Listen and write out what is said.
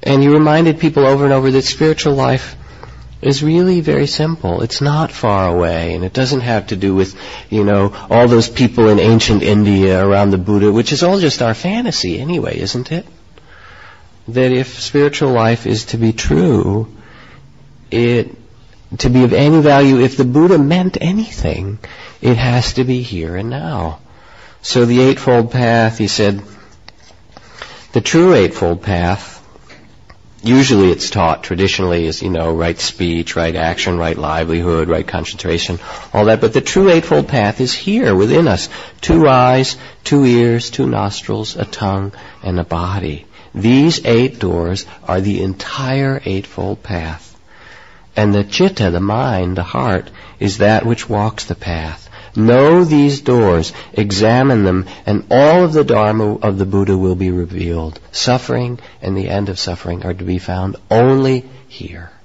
And he reminded people over and over that spiritual life is really very simple. It's not far away, and it doesn't have to do with, all those people in ancient India around the Buddha, which is all just our fantasy anyway, isn't it? That if spiritual life is to be true, to be of any value, if the Buddha meant anything, it has to be here and now. So the Eightfold Path, he said, the true Eightfold Path, usually it's taught traditionally as, right speech, right action, right livelihood, right concentration, all that. But the true Eightfold Path is here within us. 2 eyes, 2 ears, 2 nostrils, a tongue, and a body. These 8 doors are the entire Eightfold Path. And the citta, the mind, the heart, is that which walks the path. Know these doors, examine them, and all of the Dharma of the Buddha will be revealed. Suffering and the end of suffering are to be found only here.